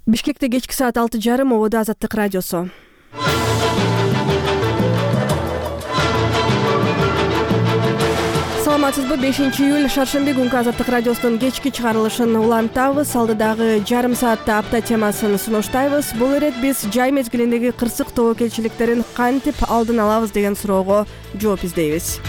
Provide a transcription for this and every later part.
Бишкекте кечки саат 6:30 обода Азаттык радиосу. Саламатсызбы? 5-июль шаршемби күнкү Азаттык радиосунун кечки чыгарылышын улантабыз. Алдыдагы жарым саатта апта темасын сунуштайбыз. Бул ирет биз жай мезгилиндеги кырсык тобокелчиликтерин кантип алдын алабыз деген суроого жооп издейбиз.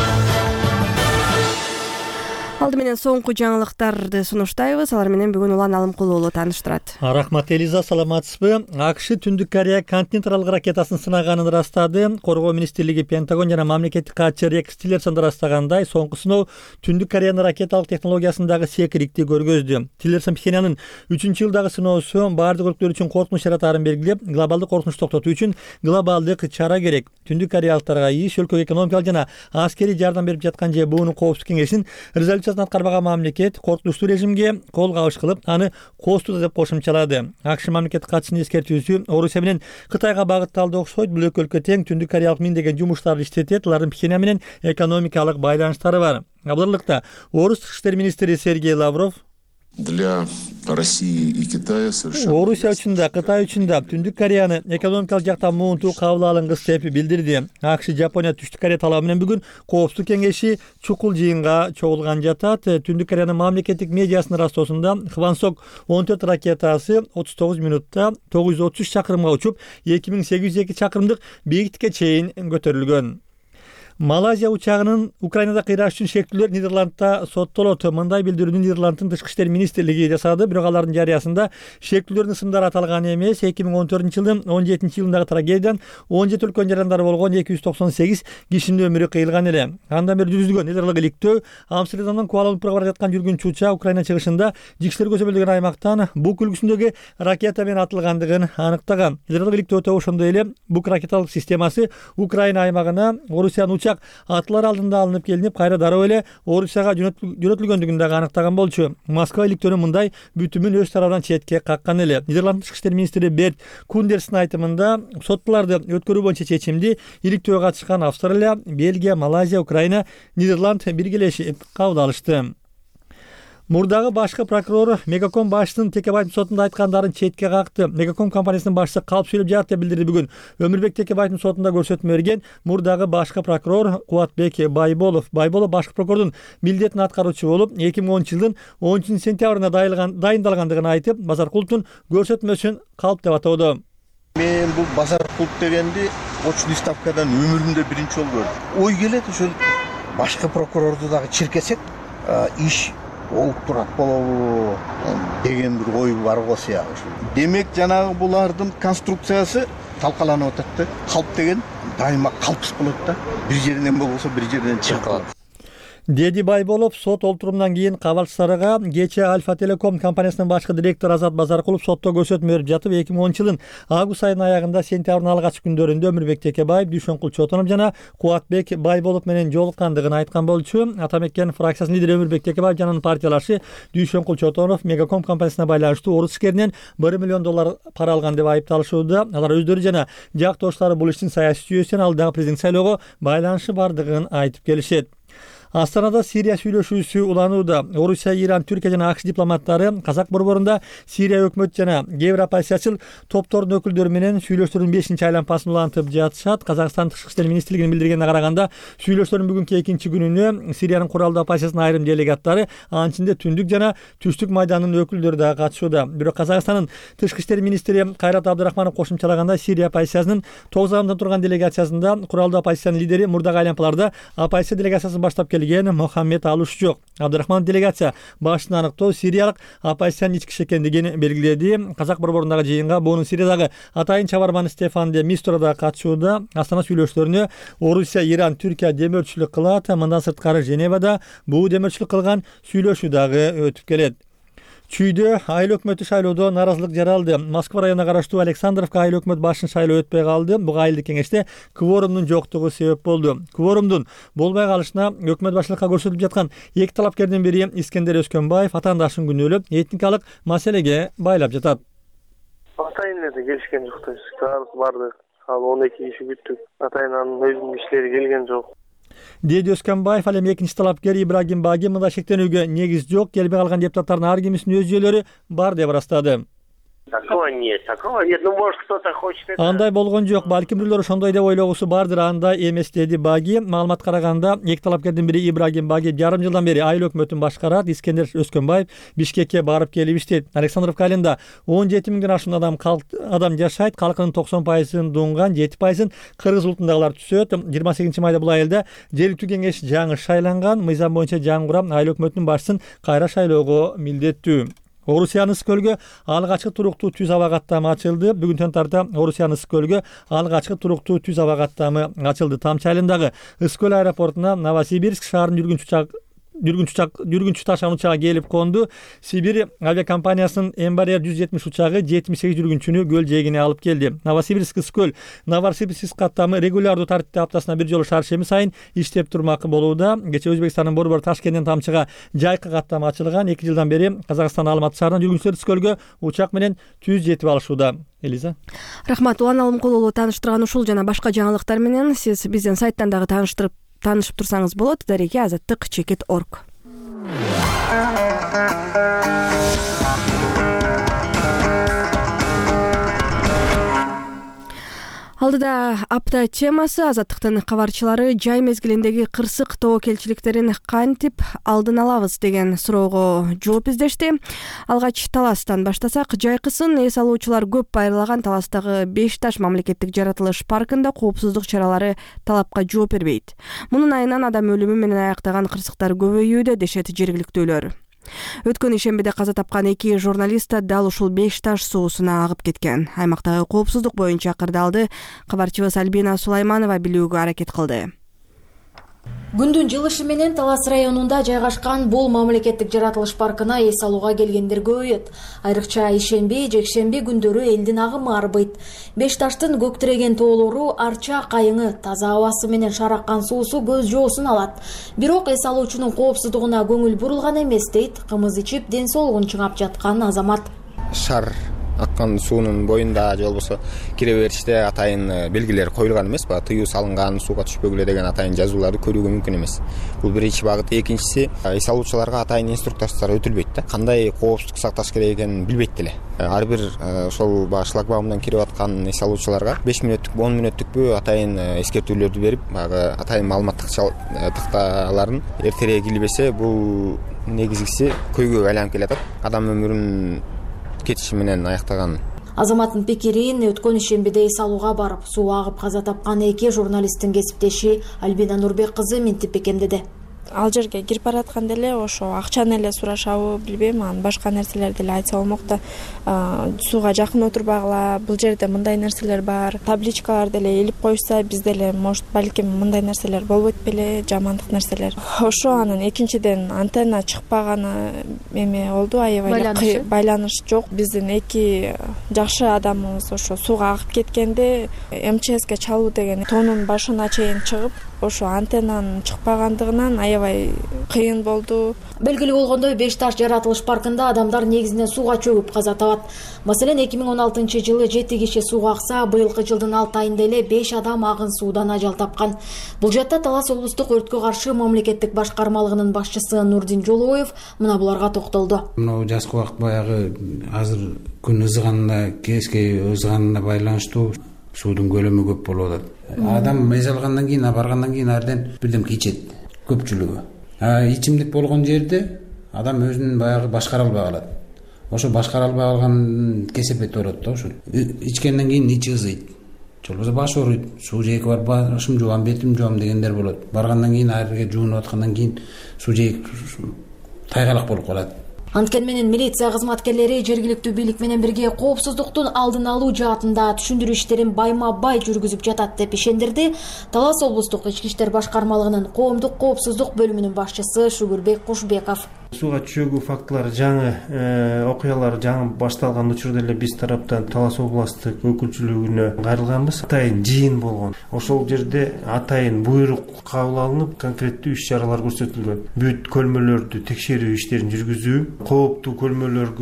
Алды менен соңку жаңылыктарды сунуштайбыз. Алар менен бүгүн Улан Алымкулуу уулу тааныштырат. Рахмат Элиза, саламатсызбы? АКШ Түндүк Корея континенталдык ракетасын сынаганын ырастады. Коргоо министрлиги, Пентагон жана мамлекеттик катчы Рекс Тиллерсон ырастагандай, соңку сыноо Түндүк Кореянын ракеталык технологиясындагы секирикти көргөздү. Тиллерсон Пхеньяндын 3-жылдагы сыноосу баардык өлкөлөр үчүн коркунуч жаратаарын белгилеп, глобалдык коркунучу токтотуу үчүн глобалдык чара керек. Түндүк кореялыктарга иш өлкөгө экономикалык жана аскерий жардам берип жаткан ЖБУнун коопсуздук кеңешинин резолюциясын аткарбаган мамлекет коркунучтуу режимге кол кабыш кылып, аны коостууда деп кошумчалады. АКШ мамлекеттик катчысынын эскертүүсү Орусия менен Кытайга багытталды окшойт. Бул эки өлкө тең түндүк кореялык миңдеген жумуштарды иштетет. Алардын Пхеньян менен экономикалык байланыштары бар. Абдырлыкта Орус тышкы иштер министри Сергей Лавров для России и Китая совершенно Орусия үчүн да, Кытай үчүн да Түндүк Кореяны экономикалык жактан муунтуу кабыл алынгыс деп билдирди. АКШ Жапония Түштүк Корея талабы менен бүгүн коопсуздук кеңеши чукул жыйынга чогулган жатат. Түндүк Кореянын мамлекеттик медиасынын растоосунда Хвансок 14 ракетасы 39 минутта 933 чакырымга учуп, 2802 чакырымдык бийиктикке чейин көтөрүлгөн. Малайзия учагынын Украинада кыйраш үчүн шектүүлөр Нидерландта соттолот. Мындай билдирүүнү Нидерланддын тышкы иштер министрлиги жасады. Бирок алардын жарыясында шектүүлөрдүн ысымдары аталган эмес. 2014-жылдын 17-жылындагы трагедиядан 17 өлкөнүн жарандары болгон 298 кишинин өмүрү кыйылган эле. Андан бери жүзүлгөн нидерланддык иликтөө Амстердамдан Куала-Лумпурга бара жаткан жүргүн учууча Украина чыгышында жикшелер көзөмөлдөгөн аймактан бук үлгүсүндөгү ракета менен атылгандыгын аныктаган. Нидерланддык иликтөө ошондой эле бук ракеталык системасы Украина аймагына Орусиянын атылар алдында алынып келинип, кайра дароо эле Орусияга жөнөтүлгөндүгүн дагы аныктаган болчу. Москва иликтөөнүн мындай бүтүмүн өз тарабынан четке каккан эле. Нидерланддын тышкы иштер министри Берт Кундерстин айтымында соттууларды өткөрүү боюнча чечимди иликтөөгө катышкан Австралия, Бельгия, Малайзия, Украина, Нидерланд биргелешип кабыл алышты. Мурдагы башкы прокурор Мегаком башчысынын Текебаевдин сотунда айткандарын четке какты. Мегаком компаниясынын башчысы калп сүйлөп жатат деп билдирди бүгүн. Өмүрбек Текебаевдин сотунда көрсөтмө берген мурдагы башкы прокурор Кубатбек Байболов. Байболов башкы прокурордун милдетин аткаруучу болуп, 2010-жылдын 10-сентябрында дайындалгандыгын айтып, Базаркуловдун көрсөтмөсүн калп деп атоодо. Мен бул Базаркулов дегенди очный ставкадан өмүрүмдө биринчи жолу көрдүм. Ой келет ошол башкы прокурорду дагы чиркесек, иш олуп турат болобу деген бир ой бар го сыягы. Демек жанагы булардын конструкциясы талкаланып атат да. Калп деген дайыма калпсыз болот да. Бир жеринен болбосо бир жерден чыгып калат. Деди Байболов сот олтурумунан кийин кабалчыларга кечээ Альфа Телеком компаниясынын башкы директору Азат Базаркулов сотто көрсөтмө берип жатып, 2010-жылдын август айынын аягында сентябрдын алгачкы күндөрүндө Өмүрбек Текебаев, Дүйшөнкул Чотонов жана Кубатбек Байболов менен жолуккандыгын айткан болчу. Атамекен фракциясынын лидери Өмүрбек Текебаев жана анын партиялашы Дүйшөнкул Чотонов Мегаком компаниясына байланыштуу орус ишкеринен $1 миллион пара алган деп айыпталышууда. Алар өздөрү жана жактоштары бул иштин саясий жүйөсүнөн алдыдагы президенттик шайлоого байланышы бардыгын айтып келишет. Астанада Сирия сүйлөшүүсү уланууда. Орусия, Иран, Түркия жана АКШ дипломаттары Казак борборунда Сирия өкмөт жана кээ бир оппозициячыл топтордун өкүлдөрү менен сүйлөшүүлөрдүн 5-чи айланпасын улантып жатышат. Казакстан тышкы иштер министрлигинин билдиргенине караганда, сүйлөшүүлөрдүн бүгүнкү 2-чи күнүнө Сириянын куралдуу оппозициянын айрым делегаттары, анын ичинде түндүк жана түштүк майданынын өкүлдөрү да катышууда. Бирок Казакстандын тышкы иштер министри Кайрат Абдырахманов кошумчалаганда, Сирия оппозициясынын 9 адамдан турган делегациясында куралдуу оппозициянын лидери мурдагы айланпаларда оппозиция делегациясын баштап келген Мохаммед Алуш жок. Абдырахман делегация башын аныктоо Сириялык оппозициянын ички иш экендигин белгиледи. Казак борборундагы жыйынга буунун Сириядагы атайын чабарманы Стефан де Мистура да катышууда. Астана сүйлөшүүлөрүнө Орусия, Иран, Түркия демөөрчүлүк кылат. Мындан сырткары Женевада буу демөөрчүлүк кылган сүйлөшүү дагы өтүп келет. Чүйдө айыл өкмөтү шайлоодо наразылык жаралды. Москва районуна караштуу Александровка айыл өкмөт башын шайлоо өтпөй калды. Буга айылдык кеңеште кворумдун жоктугу себеп болду. Кворумдун болбой калышына өкмөт башчылыкка көрсөтүлүп жаткан эки талапкердин бири Искендер Өскөнбаев атаандашын күнөөлөп, этникалык маселеге байлап жатат. Атайын эле келишкен жок, бардык. Ал 12 киши күттүк. Атайын өзүнүн иштери келген жок. Деди Өскөнбаев ал эми экинчи талапкер Ибрагим Баги мында шектенүүгө негиз жок, келбей калган депутаттардын ар кимисинин өз жүйөлөрү бар деп ырастады. Такого нет, такого нет. Ну, может, кто-то хочет это... Андай болгон жок, балким бирөөлөр ошондой деп ойлогусу бардыр, андай эмес деди Баги. Маалыматка караганда эки талапкердин бири Ибрагим Баги жарым жылдан бери айыл өкмөтүн башкарат, Искендер Өскөнбаев Бишкекке барып келип иштейт. Александровка айылында 17 миңден ашуун адам жашайт, калкынын 90%-ын дунган, 7%-ын кыргыз улутундагылар түшөт. 28 майда бул айылда жергиликтүү кеңеш жаңы шайланган, мыйзам боюнча жаңы курам айыл өкмөтүнүн башчысын кайра шайлоого милдеттүү. Орусияны Ысык-Көлгө алгачкы туруктуу түз аба каттамы ачылды. Бүгүн тантарда Орусияны Ысык-Көлгө алгачкы туруктуу түз аба каттамы ачылды. Тамчы айылындагы Ысык-Көл аэропортуна Новосибирск шаарынын жүргүнчү ташкан учагы келип конду. Сибирь авиакомпаниясынын Embraer 170 учагы 78 жүргүнчүнү көл жээгине алып келди. Новосибирск Ысык-Көл Новосибирск каттамы регулярдуу тартипте аптасына бир жолу шаар шеми сайын иштеп турмакы болууда. Кечээ Өзбекстандын борбор Ташкенттен Тамчыга жайкы каттама ачылган. 2 жылдан бери Казакстан Алматы шаарынан жүргүнчүлөр Ысык-Көлгө учак менен түз жетип алышууда. Элиза. Рахмат. Улан Алымкулуулу тааныштырган ушул жана башка жаңылыктар менен сиз биздин сайттан дагы таанышып турсаңыз болот. Дареке Азаттык.org. Алдыда апта темасы. Азаттыктын кабарчылары жай мезгилиндеги кырсык тобокелчиликтерин кантип алдын алабыз деген суроого жооп издешти. Алгач Таластан баштасак, жайкысын эс алуучулар көп байырлаган Таластагы Бешташ мамлекеттик жаратылыш паркында коопсуздук чаралары талапка жооп бербейт. Мунун айынан адам өлүмү менен аяктаган кырсыктар көбөйүүдө дешет жергиликтүүлөр. Өткөн ишембиде каза тапкан 2 журналист дал ушул Бешташ суусуна агып кеткен. Аймактагы коопсуздук боюнча кырдаалды кабарчыбыз Альбина Сулайманова билүүгө аракет кылды. Күндүн жылышы менен Талас районунда жайгашкан бул мамлекеттик жаратылыш паркына эс алууга келгендер көбөйөт. Айрыкча ишемби, жекшемби күндөрү элдин агымы арбыйт. Бешташтын көктүреген тоолору, арча кайыңы, таза абасы менен шараккан суусу көз жоосун алат. Бирок эс алуучунун коопсуздугуна көңүл бурулган эмес дейт кымыз ичип ден соолугун чыңап жаткан азамат. Шар аккан суунун боюнда же болбосо кире бериште атайын белгилер коюлган эмес, тыюу салынган, сууга түшпөгүлө деген атайын жазууларды көрүүгө мүмкүн эмес. Бул биринчи багыт. Экинчиси, эс алуучуларга атайын инструктаждар өтүлбөйт да. Кандай коопсуздук сакташ керек экенин билбейт деле. Ар бир ошол шлагбаумдан кирип аткан эс алуучуларга 5 мүнөттүк, 10 мүнөттүкпү атайын эскертүүлөрдү берип, атайын маалыматтык такталарын эртерээк илбесе, бул негизгиси көйгөйгө айланып келатат. Адам өмүрүн кетиши менен аяктаган. Азаматтын пикирин өткөн ишембиде эс алууга барып, суу агып каза тапкан 2 журналисттин кесиптеши Альбина Нурбек кызы минтип бекемдеди. Ал жерге кирип баратканда эле ошо акчаны эле сурашабы билбейм, анан башка нерселерди эле айтса болмок да. Сууга жакын отурбагыла, бул жерде мындай нерселер бар, табличкаларды эле илип коюшса, бизде эле может балким мындай нерселер болбойт беле, жамандык нерселер. Ошо анан экинчиден антенна чыкпаганы эме болду, аябай байланыш жок. Биздин 2 жакшы адамыбыз ошо сууга агып кеткенде МЧСке чалуу деген тоонун башына чейин чыгып, ошо антеннанын чыкпагандыгынан аябай кыйын болду. Белгилүү болгондой, Бешташ жаратылыш паркында адамдар негизинен сууга чөгүп каза табат. Маселен, 2016-жылы 7 киши сууга акса, быйылкы жылдын 6 айында эле 5 адам агын суудан ажал тапкан. Бул жакта Талас облустук өрткө каршы мамлекеттик башкармалыгынын башчысы Нурдин Жолоев мына буларга токтолду. Мына жазкы убакыт баягы азыр күн ызыганына, кечки ызыганына байланыштуу суудун көлөмү көп болуп атат. Адам эс алгандан кийин, баргандан кийин арден бирдемке ичет көпчүлүгү. Ичимдик болгон жерде адам өзүн баягы башкара албай калат. Ошо башкара албай калган кесепет болот да, ошо. Ичкенден кийин ичи ызыйт. Же болбосо баш ооруйт. Суу жээки бар, башым жуам, бетим жуам дегендер болот. Баргандан кийин, айрыга жуунуп аткандан кийин суу жээк тайгалак болуп калат. Анткени менен милиция кызматкерлери жергиликтүү бийлик менен бирге коопсуздуктун алдын алуу жаатында түшүндүрүү иштерин байма-бай жүргүзүп жатат деп ишендирди Талас облустук ички иштер башкармалыгынын коомдук коопсуздук бөлүмүнүн башчысы Шүгүрбек Кушбеков. Сууга чөгүү фактылары жаңы окуялар жаңы башталган учурда эле биз тараптан Талас областык өкүлчүлүгүнө кайрылганбыз. Атайын жыйын болгон. Ошол жерде атайын буйрук кабыл алынып, конкреттүү иш-чаралар көрсөтүлгөн. Бүт көлмөлөрдү текшерүү иштерин жүргүзүү, кооптуу көлмөлөргө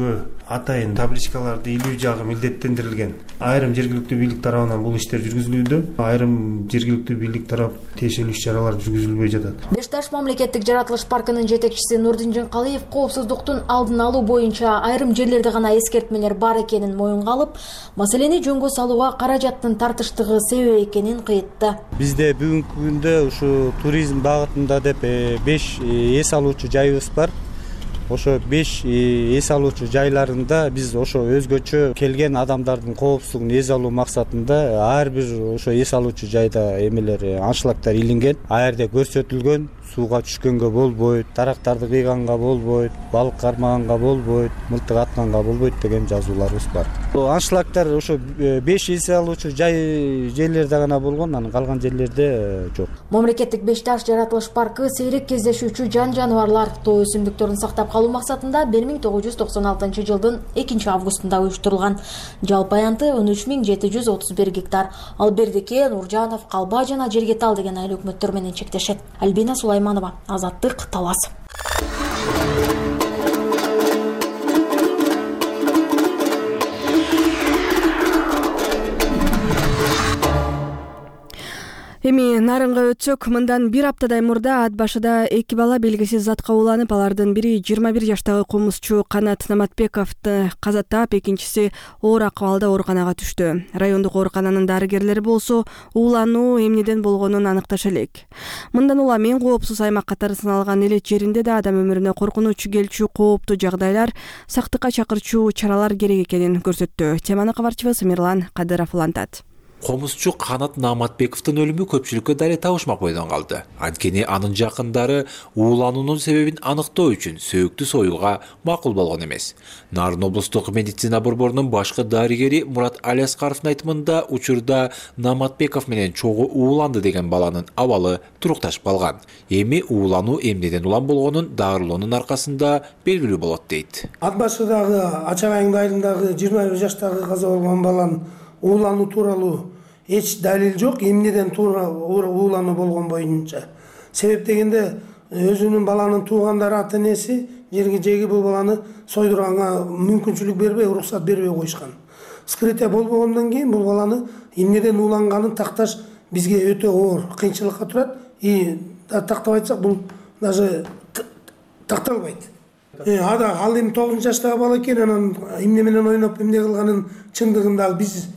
атайын табличкаларды илүү жагы милдеттендирилген. Айрым жергиликтүү бийлик тарабынан бул иштер жүргүзүлүүдө, айрым жергиликтүү бийлик тарап тиешелүү иш-чаралар жүргүзүлбөй жатат. Бешташ мамлекеттик жаратылыш паркынын жетекчиси Нурдин Калиев коопсуздуктун алдын алуу боюнча айрым жерлерде гана эскертмелер бар экенин моюнга алып, маселени жөнгө салууга каражаттын тартыштыгы себеп экенин кыйтты. Бизде бүгүнкү күндө ушу туризм багытында деп 5 эс алуучу жайыбыз бар. Ошо 5 эс алуучу жайларында биз ошо өзгөчө келген адамдардын коопсуздугун эс алуу максатында ар бир ошо эс алуучу жайда эмелер аншлагтар илинген. А жерде көрсөтүлгөн сууга түшкөнгө болбойт, дарактарды кыйганга болбойт, балык кармаганга болбойт, мылтык атканга болбойт деген жазууларыбыз бар. Аншлагтар ошо 5 эс алуучу жерлерде гана болгон, анан калган жерлерде жок. Мамлекеттик Бешташ жаратылыш паркы сейрек кездешүүчү жан-жаныбарлар, тоо өсүмдүктөрүн сактап калуу максатында 1996 жылдын 2 августунда уюштурулган. Жалпы аянты 13731 гектар. Ал Бердике, Нуржанов, Калба жана Жергетал деген айыл өкмөттөр менен чектешет. Альбина Сулайманова, Азаттык, Талас. Эми Нарынга өтсөк, мындан бир аптадай мурда ат башыда 2 бала белгисиз затка ууланып, алардын бири 21 жаштагы кылмышчу Канат Наматбековду каза таап, экинчиси оор акыбалда ооруканага түштү. Райондук оорукананын дарыгерлери болсо уулануу эмнеден болгонун аныкташа элек. Мындан улам эң коопсуз аймак катары саналган элет жеринде да адам өмүрүнө коркунуч келчү кооптуу жагдайлар, сактыкка чакырчу чаралар керек экенин көрсөттү. Теманы кабарчыбыз Мирлан Кадыров улантат. Комузчу Канат Наматбековдун өлүмү көпчүлүккө даре табышмак бойдон калды. Анткени анын жакындары уулануунун себебин аныктоо үчүн сөөктү союуга макул болгон эмес. Нарын облустук медицина борборунун башкы дарыгери Мурат Алияскаровдун айтымында учурда Наматбеков менен чогуу ууланды деген баланын абалы турукташып калган. Эми уулануу эмнеден улам болгонун дарылоонун аркасында белгилүү болот дейт. Ат башыдагы Ачак айылдын айылындагы 21 жаштагы каза болгон баланын уулануу тууралуу эч далил жок. Эмнеден туура уулануу болгон боюнча. Себеп дегенде өзүнүн баланын туугандары ата-энеси жеги бул баланы сойдурганга мүмкүнчүлүк бербей, уруксат бербей коюшкан. Вскрытие болбогондон кийин бул баланы эмнеден ууланганын такташ бизге өтө оор кыйынчылыкка турат. И тактап айтсак, бул даже такталбайт. Ал эми 9 жаштагы бала экен, анан эмне менен ойноп эмне кылганын чындыгында биз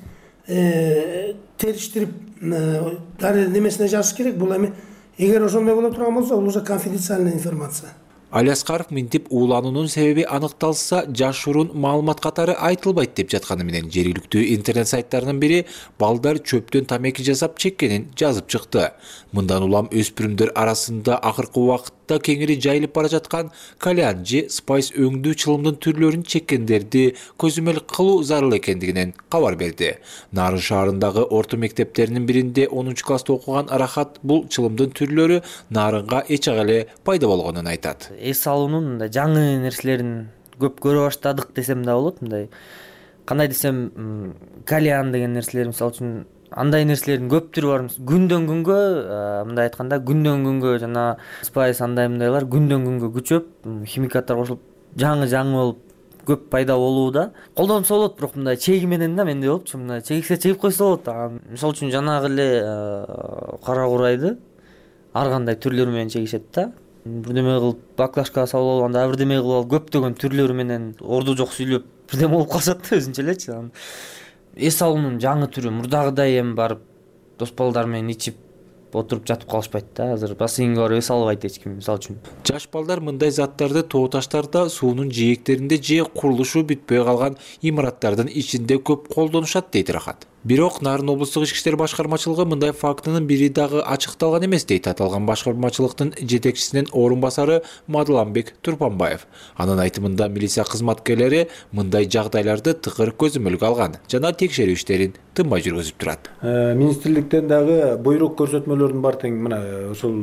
териштирип дары немесине жазыш керек. Бул эми эгер ошондой боло турган болсо, бул уже конфиденциальная информация. Алияскаров минтип уулануунун себеби аныкталса, жашыруун маалымат катары айтылбайт деп жатканы менен жергиликтүү интернет сайттарынын бири балдар чөптөн тамеки жасап чеккенин жазып чыкты. Мындан улам өспүрүмдөр арасында акыркы убакытта кеңири жайылып бара жаткан кальян же спайс өңдүү чылымдын түрлөрүн чеккендерди көзөмөл кылуу зарыл экендигинен кабар берди. Нарын шаарындагы орто мектептеринин биринде 10 класста окуган Рахат бул чылымдын түрлөрү Нарынга эч эле пайда болгонун айтат. Эс алуунун мындай жаңы нерселерин көп көрө баштадык десем да болот. Мындай кандай десем, кальян деген нерселер, мисалы үчүн андай нерселердин көп түрү бар. Күндөн күнгө, мындай айтканда, күндөн күнгө жана спайс андай мындайлар күндөн күнгө күчөп, химикаттар кошулуп жаңы болуп көп пайда болууда. Колдонсо болот, бирок мындай чеги менен да менде болупчу. Мындай чегиксе чегип койсо болот. Мисалы үчүн жанагы эле кара курайды ар кандай түрлөрү менен чегишет да. Бирдеме кылып баклажкага салып алганда, бирдеме кылып алып көптөгөн түрлөрү менен орду жок сүйлөп бирдеме болуп калышат да өзүнчө элечи. Эс алуунун жаңы түрү мурдагыдай эми барып дос балдар менен ичип отуруп жатып калышпайт да. Азыр бассейнге барып эс албайт эч ким, мисалы үчүн. Жаш балдар мындай заттарды тоо таштарда, суунун жээктеринде же курулушу бүтпөй калган имараттардын ичинде көп колдонушат дейт Рахат. Бирок Нарын облустук ички иштер башкармачылыгы мындай фактынын бири дагы ачыкталган эмес дейт аталган башкармачылыктын жетекчисинин орун басары Мадыламбек Турпанбаев. Анын айтымында милиция кызматкерлери мындай жагдайларды тыкыр көзөмөлгө алган жана текшерүү иштерин тынбай жүргүзүп турат. Министрликтен дагы буйрук көрсөтмөлөрүн бар тең мына ошол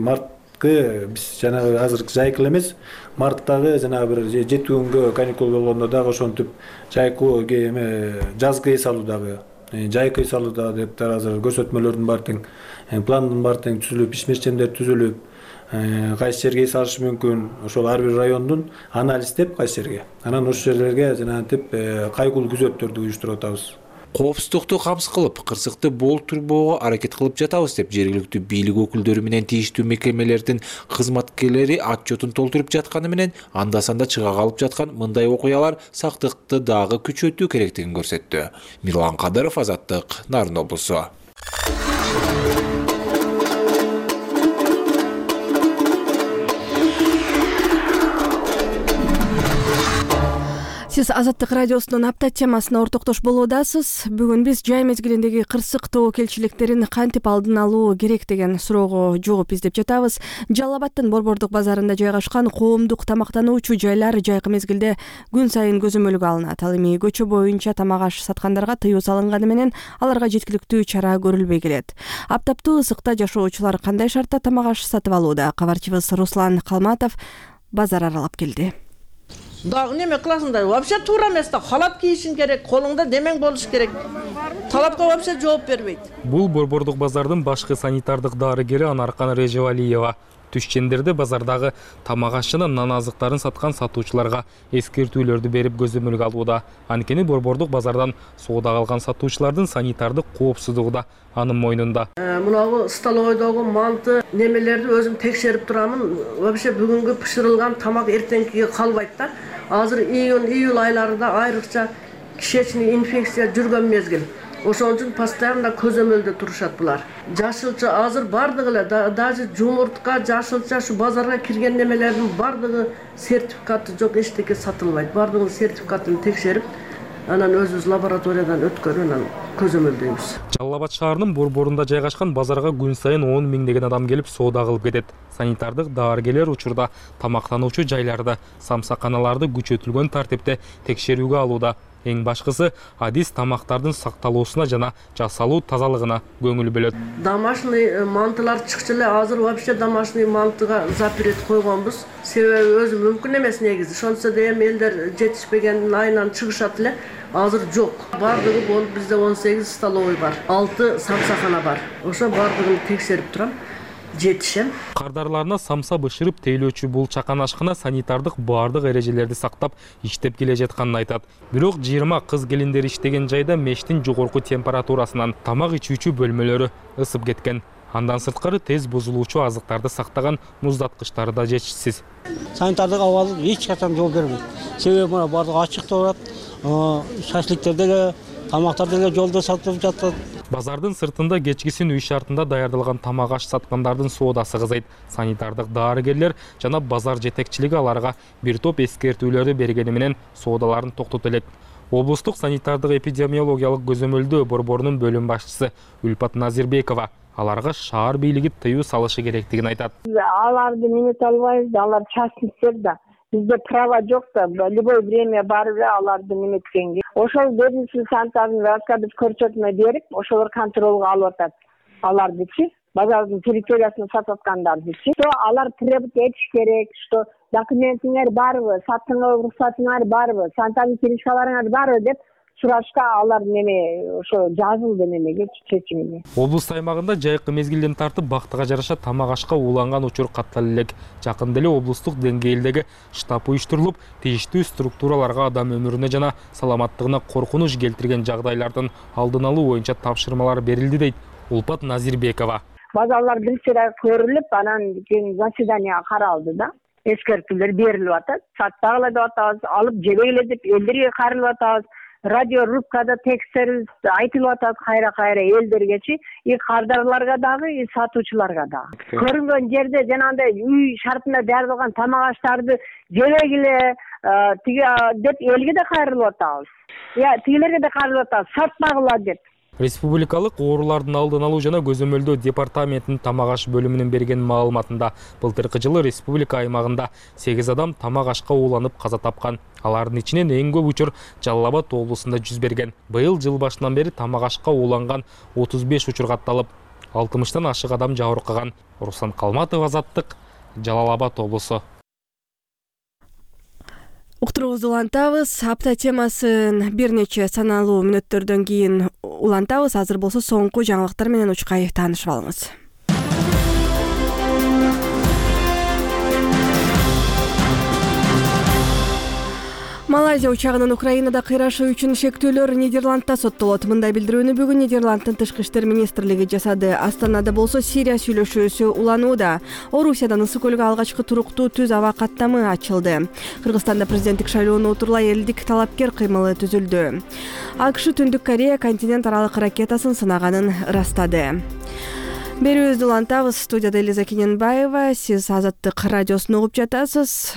марткы биз жанагы азыркы жайкыл эмес, марттагы жанагы бир 7 күнгө каникул болгондо дагы ошентип жайкы жазгы эс алуудагы жайкы эс алууда деп азыр көрсөтмөлөрдүн бар тең, пландын бар тең түзүлүп, иш мерчемдер түзүлүп, кайсы жерге салышы мүмкүн, ошол ар бир райондун анализдеп кайсы жерге. Анан ошол жерлерге жанагынтип кайгылуу күзөттөрдү уюштуруп атабыз. Коопсуздукту камсыз кылып, кырсыкты болтурбоого аракет кылып жатабыз деп жергиликтүү бийлик өкүлдөрү менен тийиштүү мекемелердин кызматкерлери отчетун толтуруп жатканы менен анда-санда чыга калып жаткан мындай окуялар сактыкты дагы күчөтүү керектигин көрсөттү. Мирлан Кадыров, Азаттык, Нарын облусу. Сиз Азаттык радиосунун апта темасына ортоктош болуудасыз. Бүгүн биз жай мезгилиндеги кырсык тобокелчиликтерин кантип алдын алуу керек деген суроого жооп издеп жатабыз. Жалал Абадтын Борбордук базарында жайгашкан коомдук тамактануучу жайлар жайкы мезгилде күн сайын көзөмөлгө алынат. Ал эми көчө боюнча тамак аш саткандарга тыюу салынганы менен аларга жеткиликтүү чара көрүлбөй келет. Аптаптуу ысыкта жашоочулар кандай шартта тамак аш сатып алууда? Кабарчыбыз Руслан Калматов базар аралап келди. Дагы неме кыласыңдар? Вообще туура эмес да. Халат кийишиң керек, колуңда демең болуш керек. Талапка вообще жооп бербейт. Бул Борбордук базардын башкы санитардык дарыгери Анаркан Режевалиева. Түшчендерде базардагы тамак аш жана нан азыктарын саткан сатуучуларга эскертүүлөрдү берип көзөмөлгө алууда. Анткени Борбордук базардан соода алган сатуучулардын санитардык коопсуздугу да анын мойнунда. Мынагы столовойдогу манты немелерди өзүм текшерип турамын. Вообще бүгүнгү пышырылган тамак эртеңкиге калбайт да. Азыр июль айларында айрыкча кишечный инфекция жүргөн мезгил. Ошон үчүн постоянно көзөмөлдө турушат булар. Жашылча азыр бардыгы эле даже жумуртка, жашылча шу базарга кирген немелердин бардыгы сертификаты жок, эчтеке сатылбайт. Бардыгын сертификатын текшерип, анан өзүбүз лабораториядан өткөрүп анан көзөмөлдөйбүз. Жалал Абад шаарынын борборунда жайгашкан базарга күн сайын 10 миңдеген адам келип соода кылып кетет. Санитардык дарыгерлер учурда тамактануучу жайларды, самсаканаларды күчөтүлгөн тартипте текшерүүгө алууда. Эң башкысы адис тамактардын сакталуусуна жана жасалуу тазалыгына көңүл бөлөт. Домашний мантылар чыкчу эле, азыр вообще домашний мантыга запрет койгонбуз. Себеби өзү мүмкүн эмес негизи. Ошонсо да эми элдер жетишпегендин айынан чыгышат эле. Азыр жок. Бардыгы болуп бизде 18 столовой бар, 6 самсакана бар. Ошо бардыгын текшерип турам. Жетишем. Кардарларына самса бышырып тейлөөчү бул чакан ашкана санитардык бардык эрежелерди сактап иштеп келе жатканын айтат. Бирок 20 кыз келиндер иштеген жайда мештин жогорку температурасынан тамак ичүүчү бөлмөлөрү ысып кеткен. Андан сырткары тез бузулуучу азыктарды сактаган муздаткычтары да жетишсиз. Санитардык абалы эч качан жол бербейт. Себеби мына бардыгы ачык турат, шашликтер деле, тамактар деле жолдо сатылып жатат. Базардын сыртында кечкисин үй шартында даярдалган тамак аш саткандардын соодасы кызайт. Санитардык дарыгерлер жана базар жетекчилиги аларга бир топ эскертүүлөрдү бергени менен соодаларын токтото элек. Облустук санитардык эпидемиологиялык көзөмөлдөө борборунун бөлүм башчысы Үлпат Назирбекова аларга шаар бийлиги тыюу салышы керектигин айтат. Аларды минут албайбыз, алар частниктер да. Бизде права жок да, любой время барып аларды неметкенге. Ошол бөлүнүшү санитардын раскады көрсөтмө берип, ошолор контролго алып атат. Алардычы, базардын территориясына сатып аткандардычы. Алар требовать этиш керек, что документиңер барбы, сатууга уруксатыңар барбы, санитардын киришкаларыңар барбы деп сурашка алар неме ошо жазылды немеге чечимине. Облус аймагында жайкы мезгилден тартып бактыга жараша тамак ашка ууланган учур каттала элек. Жакында эле облустук деңгээлдеги штаб уюштурулуп, тийиштүү структураларга адам өмүрүнө жана саламаттыгына коркунуч келтирген жагдайлардын алдын алуу боюнча тапшырмалар берилди дейт Улпат Назирбекова. Базалар бирче көрүлүп, анан кийин заседание каралды да. Эскертүүлөр берилип атат. Сатпагыла деп атабыз, алып жебегиле деп элдерге карылып атабыз. Радиорубкада тексттерибиз айтылып атат кайра элдергечи, кардарларга дагы, сатуучуларга дагы. Көрүнгөн жерде жанагындай үй шартында даярдалган тамак аштарды жебегиле деп элге да кайрылып атабыз. Тигилерге да кайрылып атабыз, сатпагыла деп. Республикалык оорулардын алдын алуу жана көзөмөлдөө департаментинин тамак аш бөлүмүнүн берген маалыматында былтыркы жылы республика аймагында 8 адам тамак ашка ууланып каза тапкан. Алардын ичинен эң көп учур Жалал Абад облусунда жүз берген. Быйыл жыл башынан бери тамак ашка ууланган 35 учур катталып, 60тан ашык адам жабыркаган. Руслан Калматов, Азаттык, Жалал Абад облусу. Уктуруубузду улантабыз. Апта темасын бир нече саналуу мүнөттөрдөн кийин улантабыз. Азыр болсо соңку жаңылыктар менен учкай таанышып алыңыз. Малайзия учагынын Украинада кыйрашы үчүн шектөөлөр Нидерландда соттолот. Мындай билдирүүнү бүгүн Нидерланддын тышкы иштер министрлиги жасады. Астанада болсо Сирия сүйлөшүүсү уланууда. Орусиядан Ысык көлгө алгачкы туруктуу түз аба каттамы ачылды. Кыргызстанда президенттик шайлоону утурлай элдик талапкер кыймылы түзүлдү. АКШ Түндүк Корея континент аралык ракетасын сынаганын ырастады. Берүүбүздү улантабыз. Студияда Элиза Кененбаева. Сиз Азаттык радиосун угуп жатасыз.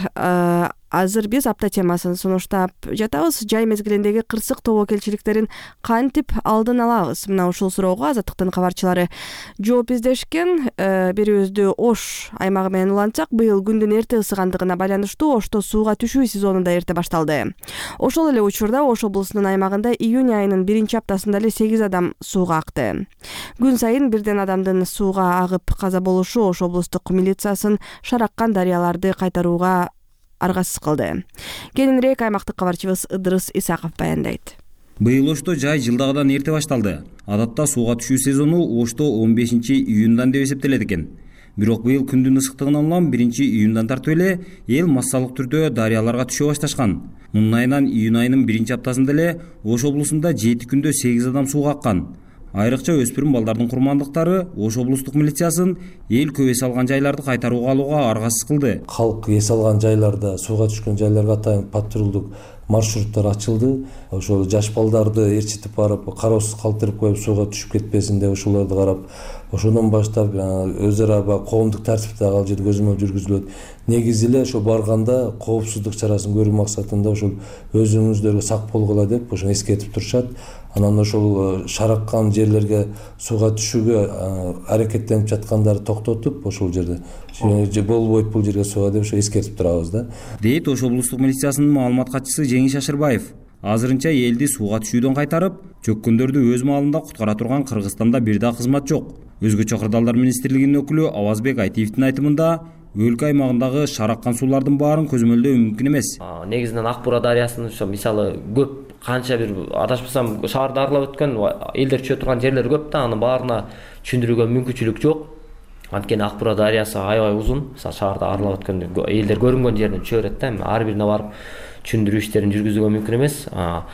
Азыр биз апта темасын сунуштап жатабыз. Жай мезгилиндеги кырсык тобокелчиликтерин кантип алдын алабыз? Мына ушул суроого Азаттыктын кабарчылары жооп издешкен. Берүүбүздү Ош аймагы менен улантсак, быйыл күндүн эрте ысыгандыгына байланыштуу Ошто сууга түшүү сезону да эрте башталды. Ошол эле учурда Ош облусунун аймагында июнь айынын 1-аптасында эле 8 адам сууга акты. Күн сайын бирден адамдын сууга агып каза болушу Ош облустук милициясын шараккан дарыяларды кайтарууга аргасыз кылды. Кененирээк аймактык кабарчыбыз Ыдырыс Исаков баяндайт. Быйыл Ошто жай жылдагыдан эрте башталды. Адатта сууга түшүү сезону Ошто 15-июндан деп эсептелет экен. Бирок быйыл күндүн ысыктыгынан улам 1-июндан тартып эле эл массалык түрдө дарыяларга түшө башташкан. Мунун айынан июнь айынын 1-аптасында эле Ош облусунда 7 күндө 8 адам сууга аккан. Айрыкча өспүрүм балдардын курмандыктары Ош облустук милициясын эл көп эс алган жайларды кайтарууга алууга аргасыз кылды. Калк эс алган жайларда, сууга түшкөн жайларга атайын патрулдук маршруттар ачылды. Ошол жаш балдарды ээрчитип барып, кароосуз калтырып коюп сууга түшүп кетпесин деп ошолорду карап, ошондон баштап өз ара коомдук тартипте ал жерде көзөмөл жүргүзүлөт. Негизи эле ошо барганда коопсуздук чарасын көрүү максатында ошол өзүңүздөргө сак болгула деп ошону эскертип турушат. Анан ошол шараккан жерлерге сууга түшүүгө аракеттенип жаткандарды токтотуп, ошол жерде болбойт бул жерге сууга деп ошо эскертип турабыз да. Дейт Ош облустук милициясынын маалымат катчысы Жеңиш Ашырбаев. Азырынча элди сууга түшүүдөн кайтарып, чөккөндөрдү өз маалында куткара турган Кыргызстанда бир да кызмат жок. Өзгөчө Кырдаалдар министрлигинин өкүлү Авазбек Айтиевдин айтымында, өлкө аймагындагы шараккан суулардын баарын көзөмөлдөө мүмкүн эмес. Негизинен Ак Бура дарыясынын ошо мисалы көп, канча бир адашпасам шаарды арлап өткөн элдер түшө турган жерлер көп да, анын баарына түшүндүрүүгө мүмкүнчүлүк жок. Анткени Ак Бура дарыясы аябай узун. Мисалы шаарда арлап өткөндө элдер көрүнгөн жеринен түшө берет да, ар бирине барып түшүндүрүү иштерин жүргүзүүгө мүмкүн эмес.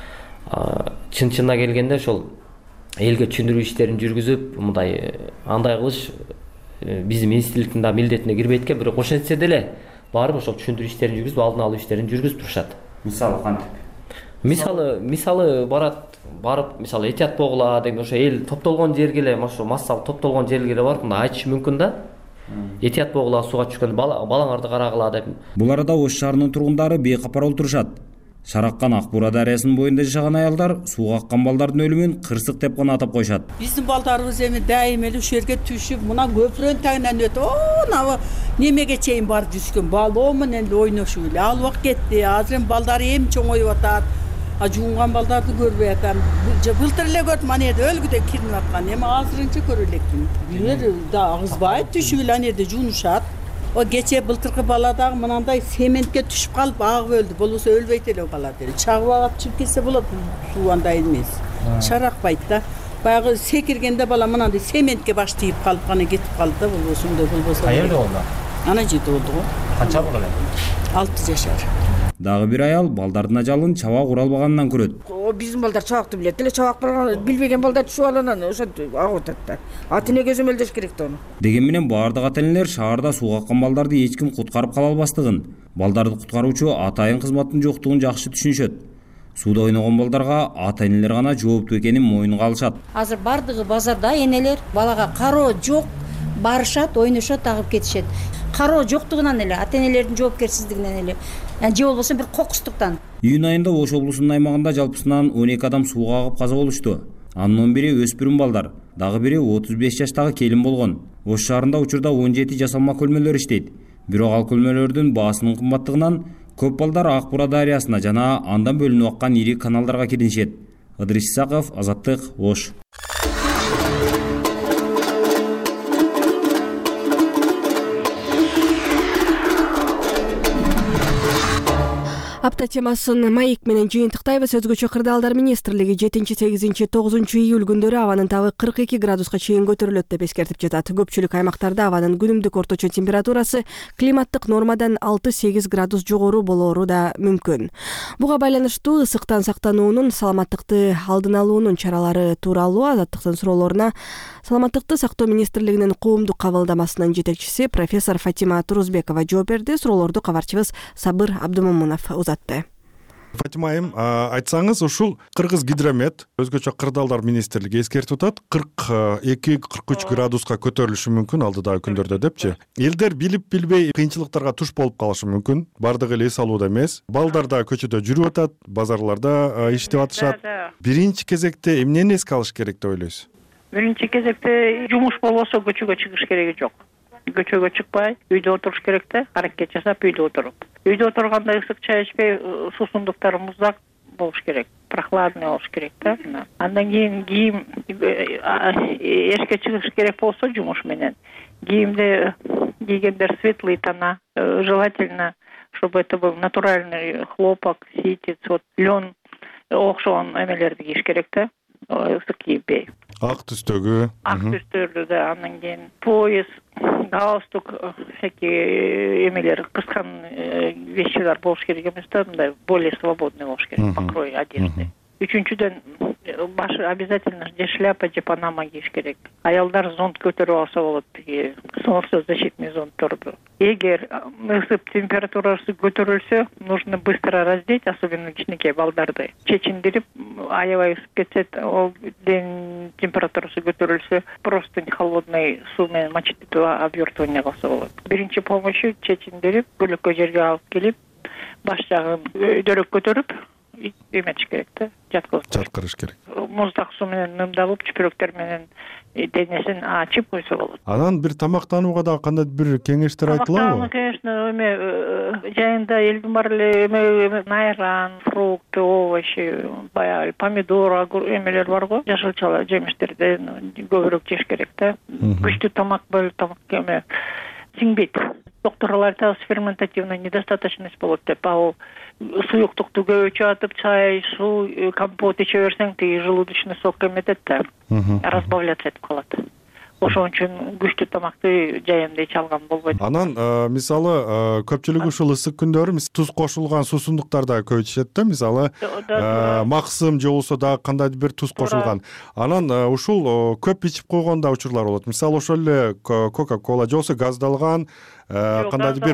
Чын-чынына келгенде ошол элге түшүндүрүү иштерин жүргүзүп, мындай андай кылыш биздин министрликтин да милдетине кирбейт экен, бирок ошентсе деле барып ошол түшүндүрүү иштерин жүргүзүп, алдын алуу иштерин жүргүзүп турушат. Мисалы кантип? Мисалы барып мисалы этият болгула деген ошо эл топтолгон жерге эле, ошо массалык топтолгон жерге эле барып мындай айтыш мүмкүн да. Этият болгула, сууга түшкөндө балаңарды карагыла деп. Бул арада Ош шаарынын тургундары бейкапар олтурушат. Шараккан Ак Бура дарыясынын боюнда жашаган аялдар сууга аккан балдардын өлүмүн кырсык деп гана атап коюшат. Биздин балдарыбыз эми дайым эле ушул жерге түшүп, мына көпүрөнүн тагынан өтүп, мына немеге чейин барып жүзгөн балоо менен эле ойношуп эле. Ал убак кетти. Азыр эми балдар эми чоңоюп атат. Жуунган балдарды көрбөй атам. Былтыр эле көрдүм, ана жерде өлгүдөй киринип аткан. Эми азырынча көрө элекмин. Бир да агызбайт, түшүп эле ана жерде жуунушат. О кече былтыркы бала дагы мынандай сементке түшүп калып агып өлдү. Болбосо өлбөйт эле бала деле. Чагып алып чыгып кетсе болот. Суу андай эмес. Шаракпайт да. Баягы секиргенде бала мынандай сементке баш тийип калып гана кетип калды да, болбосо андай болбосо. Каерде болду? Ана жерде болду го. Канча болду эле? 6 жашар. Дагы бир аял балдардын ажалын чабак ура албаганынан көрөт. Биздин балдар чабакты билет эле, чабак билбеген балдар түшүп алганан ошентип агып атат да. Ата эне көзөмөлдөш керек да аны. Деген менен баардык ата энелер шаарда сууга аккан балдарды эч ким куткарып кала албастыгын, балдарды куткаруучу атайын кызматтын жоктугун жакшы түшүнүшөт. Сууда ойногон балдарга ата энелер гана жооптуу экенин мойнуга алышат. Азыр бардыгы базарда энелер балага кароо жок, барышат, ойношот, агып кетишет. Кароо жоктугунан эле, ата энелердин жоопкерсиздигинен эле, же болбосо бир кокустуктан. Июнь айында Ош облусунун аймагында жалпысынан 12 адам сууга агып каза болушту. Анын 11-и өспүрүм балдар, дагы бири 35 жаштагы келин болгон. Ош шаарында учурда 17 жасалма көлмөлөр иштейт. Бирок ал көлмөлөрдүн баасынын кымбаттыгынан көп балдар Ак Бура дарыясына жана андан бөлүнүп аккан ири каналдарга киришет. Ыдырыс Исаков, Азаттык, Ош. Апта темасын маек менен жыйынтыктайбыз. Өзгөчө кырдаалдар министрлиги 7-8-9 июль күндөрү абанын табы 42 градуска чейин көтөрүлөт деп эскертип жатат. Көпчүлүк аймактарда абанын күнүмдүк орточо температурасы климаттык нормадан 6-8 градус жогору болоору да мүмкүн. Буга байланыштуу ысыктан сактануунун, саламаттыкты алдын алуунун чаралары тууралуу Азаттыктын суроолоруна Саламаттыкты сактоо министрлигинин коомдук кабылдамасынын жетекчиси профессор Фатима Турузбекова жооп берди. Суроолорду кабарчыбыз Сабыр Абдымомунов узатты. Фатима айым, айтсаңыз, ушул Кыргыз гидромет, өзгөчө кырдаалдар министрлиги эскертип атат, 42-43 градуска көтөрүлүшү мүмкүн алдыдагы күндөрдө депчи. Элдер билип билбей кыйынчылыктарга туш болуп калышы мүмкүн. Бардыгы эле эс алууда эмес. Балдар да көчөдө жүрүп атат, базарларда иштеп атышат. Биринчи кезекте эмнени эске алыш керек деп ойлойсуз? Биринчи кезекте жумуш болбосо көчөгө чыгыш кереги жок. Көчөгө чыкпай, үйдө отуруш керек да, аракет жасап үйдө отуруп. Үйдө отурганда ысык чай ичпей, суусундуктар муздак болуш керек, прохладный болуш керек да. Андан кийин кийим эшикке чыгыш керек болсо жумуш менен, кийимди кийгендер светлый тона, желательно, чтобы это был натуральный хлопок, ситец, вот лен окшогон эмелерди кийиш керек да. Ысык кийбей. Ак түстөгү. Ак түстөрдү да, андан кийин пояс, галстук, всякие эмелер, кыскан вещилер болуш керек эмес да, мындай более свободный болуш керек, покрой одежды. Үчүнчүдөн башы обязательно же шляпа, же панама кийиш керек. Аялдар зонт көтөрүп алса болот, солнце защитный зонтторду. Эгер ысып температурасы көтөрүлсө, нужно быстро раздеть, особенно кичинекей балдарды. Чечиндирип, аябай ысып кетсе, ол ден температурасы көтөрүлсө, просто холодный суу менен мочить этип обвертывание кылса болот. Биринчи помощью чечиндирип, бөлөккө жерге алып келип, баш жагын өйдөрөк көтөрүп, эметиш керек да, жаткырыш керек. Муздак суу менен нымдалып, чүпүрөктөр менен денесин ачып койсо болот. Анан бир тамактанууга да кандай бир кеңештер айтылабы? Конечно, жайында элдин бар эле найран, фрукты, овощи, баягы помидор, эмелер бар го, жашылчалар, жемиштерден көбүрөөк жеш керек да. Күчтүү тамак бөлүп тамак сиңбейт. Докторлар айтат, ферментативная недостаточность болот деп, ал суюктукту көбөйчүп атып, чай, суу, компот иче берсең, тиги желудочный сок эметет да, разбавляться этип калат. Ошон үчүн күчтүү тамакты жайында иче алган болбойт. Анан мисалы көпчүлүк ушул ысык күндөрү туз кошулган суусундуктар да көп ичет да, мисалы максым же болбосо дагы кандайдыр бир туз кошулган. Анан ушул көп ичип койгон да учурлар болот. Мисалы ошол эле Coca-Cola же болбосо газдалган кандайдыр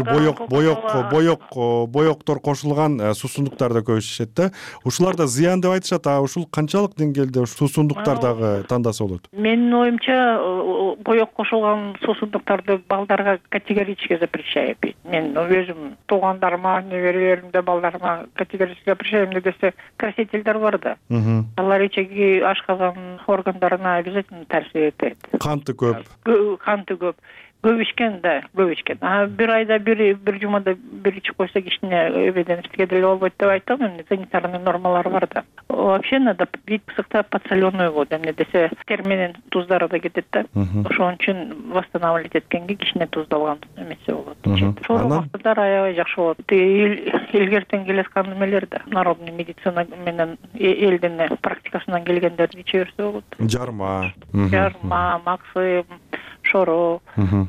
бир боектор кошулган суусундуктар да көп ичишет да. Ушулар да зыян деп айтышат. Ушул канчалык деңгээлде суусундуктар дагы тандаса болот? Менин оюмча, боек кошулган суусундуктарды балдарга категорически запрещаю пить. Мен өзүм туугандарыма, неберелеримде, балдарыма категорически запрещаю десе, красительдер бар да. Алар ичеги ашказан органдарына обязательно таасир этет. Канты көп. Көп ичкен да, көп ичкен. Бир айда бир жумада бир ичип койсо кичине эбеден эстеге деле болбойт деп айтам, эми санитарный нормалар бар да. Вообще надо пить ысыкта подсоленную воду, эмне десе терменен туздары да кетет да. Ошон үчүн восстанавливать эткенге кичине туздалган эмесе болот. Шоромактар аябай жакшы болот. Илгертен келаткан эмелер да, народный медицина менен элдин практикасынан келгендерди иче берсе болот. Жарма, максым, шоро.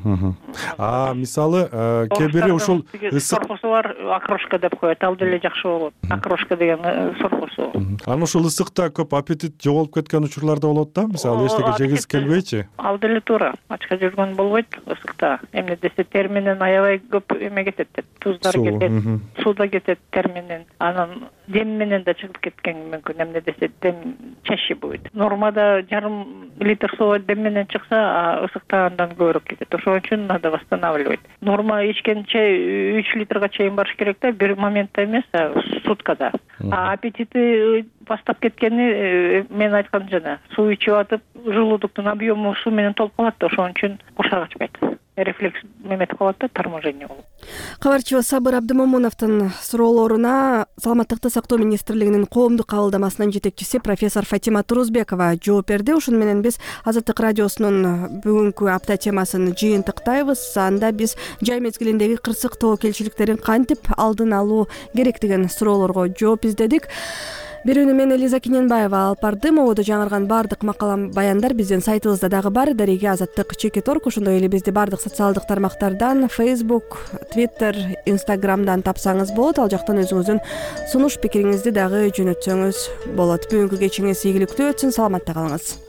Мисалы кээ бири ушул ысык сорпусу бар, окрошка деп коет, ал деле жакшы болот. Окрошка деген сорпусу. Анан ушул ысыкта көп аппетит жоголуп кеткен учурлар да болот да, мисалы эчтеке жегиси келбейчи? Ал деле туура, ачка жүргөн болбойт ысыкта. Эмне десе терменен аябай көп эме кетет, туздар кетет, суу да кетет терменен. Анан дем менен да чыгып кеткен мүмкүн, эмне десе дем чаще будет. Нормада жарым литр суу дем менен чыкса, ысыкта андан көбүрөөк кетет. Ошон үчүн надо восстанавливать. Норма ичкен чай 3 литрга чейин барыш керек да, бир моментте эмес, суткада. Аппетиты бастап кеткени мен айткан жана, суу ичип атып, желудоктун объему суу менен толуп калат да, ошон үчүн курсак ачпайт. рефлекс эметип калат да, торможение болуп. Кабарчыбыз Сабыр Абдымомуновдун суроолоруна Саламаттыкты сактоо министрлигинин коомдук кабылдамасынын жетекчиси профессор Фатима Турузбекова жооп берди. Ушуну менен биз Азаттык радиосунун бүгүнкү апта темасын жыйынтыктайбыз. Анда биз жай мезгилиндеги кырсык тобокелчиликтерин кантип алдын алуу керек деген суроолорго жооп издедик. Берүүнү мен Элиза Киненбаева алып бардым. Ободо жаңырган баардык макала баяндар биздин сайтыбызда дагы бар. Дареге Азаттык.org. Ошондой эле бизди баардык социалдык тармактардан, Facebook, Twitter, Instagram'дан тапсаңыз болот. Ал жактан өзүңүздүн сунуш пикириңизди дагы жөнөтсөңүз болот. Бүгүнкү кечиңиз ийгиликтүү өтсүн. Саламатта калыңыз.